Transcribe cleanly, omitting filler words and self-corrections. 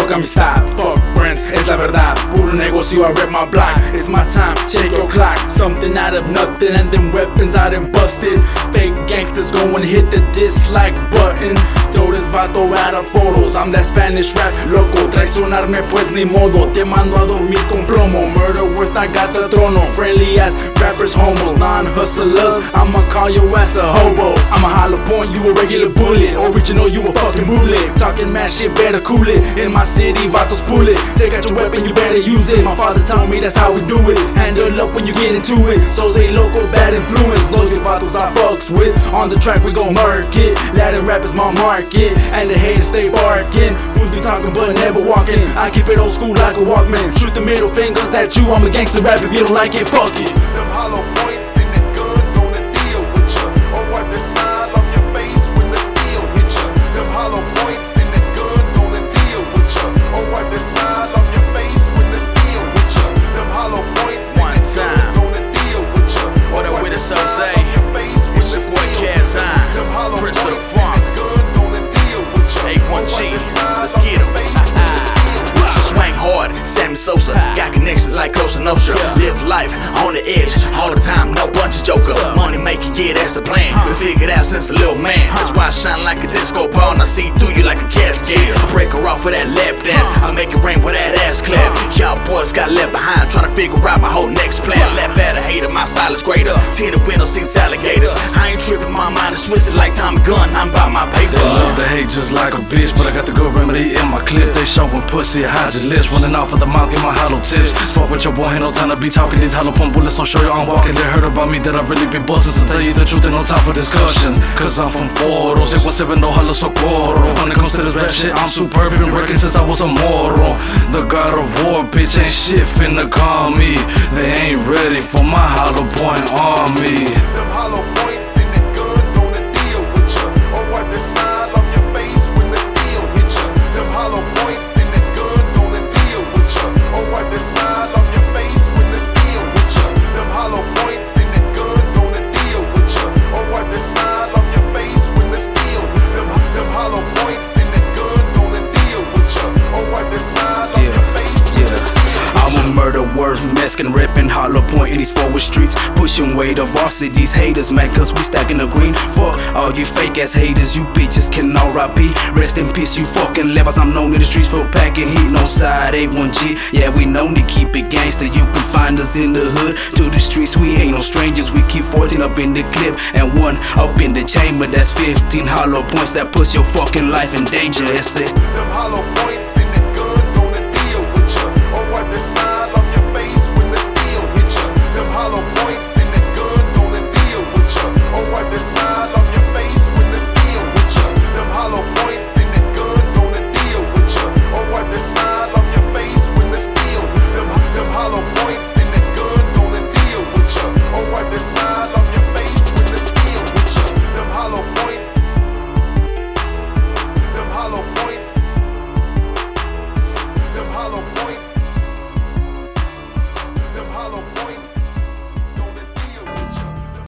fuck amistad, fuck friends, es la verdad. Puro negocio, I rep my block. It's my time, check your clock. Something out of nothing and then weapons out and busted. Fake gangsters go and hit the dislike button. Throw this vato out of photos. I'm that Spanish rap loco. Traicionarme pues ni modo. Te mando a dormir con plomo. Murder worth, I got the trono. Friendly ass rappers, homos, non-hustlers. I'ma call your ass a hobo. I'ma holler point, you a regular bullet. Original, you a fucking bullet. Talking mad shit, better cool it. In my city, vatos pull it. Take out your weapon, you better use it. My father told me that's how we do it. Handle up when you get into it. So say local, bad influence. Local vatos I fucks with. On the track we gon' murk it. Latin rap is my market. And the haters stay barking. Fools be talking but never walking. I keep it old school like a Walkman. Shoot the middle fingers at you. I'm a gangster rap. If you don't like it, fuck it. Them hollow points in the gun gonna deal with ya. Or wipe the smile off your face when the steel hit ya. Them hollow points in the gun gonna deal with ya. Or wipe the smile off your face when the steel hit ya. Them hollow points in the gun gonna deal with ya. What up with the Jose? It's your boy Kazan, Prince of the Funk. A1G, let's get him. Swing hard, Sammy Sosa. Got connections like Costa Nostra. Live life on the edge all the time, no bunch of joker. Money making, yeah, that's the plan. Been figured out since a little man. That's why I shine like a disco ball and I see through you like a cascade. I break her off for that lap dance. I make it rain with that ass clap. Y'all boys got left behind trying to figure out my whole next plan. Left at a hater, my style is greater. 10 window, 6 alligators. I ain't tripping, my mind is twisted like Tommy Gunn. I'm about my paper. Love to hate just like a bitch, but I got the good remedy in my clip. They showin' pussy, hide your lips. Running off of the mouth, get my hollow tips. Fuck with your boy, ain't no time to be talking. These hollow pump bullets, I'll show you I'm walking. They heard about me that I really be bustin'. To tell you the truth, ain't no time for discussion. Cause I'm from Foro, 617, no hollow socorro. When it comes to this rap shit, I'm superb. Been working since I was a moron. The god of war, bitch, ain't shit finna call me. They ain't ready for my hollow point army. Them hollow points in the gun gonna deal with ya. Or wipe the smile off your face when the steel hit ya. Them hollow points in the gun gonna deal with ya. Or wipe the smile off your face when the steel hit ya. Them hollow points in the gun gonna deal with ya. Or wipe the smile off your face when the steel hit ya. Them hollow points in the gun gonna deal with ya. Or wipe the smile off your face when the steel hit ya. I'm a murder word, Mexican ripping hollow point in these forward streets. Pushing weight of varsity's haters, man, cause we stacking the green. Fuck all you fake ass haters, you bitches can R.I.P. Rest in peace, you fucking levels. I'm known in the streets for packing heat, no side A1G. Yeah, we known to keep it gangster. You can find us in the hood, to the streets, we ain't no strangers. We keep 14 up in the clip and 1 up in the chamber. That's 15 hollow points that puts your fucking life in danger. That's it. Them hollow points in the gun gonna deal with ya. Or wipe the smile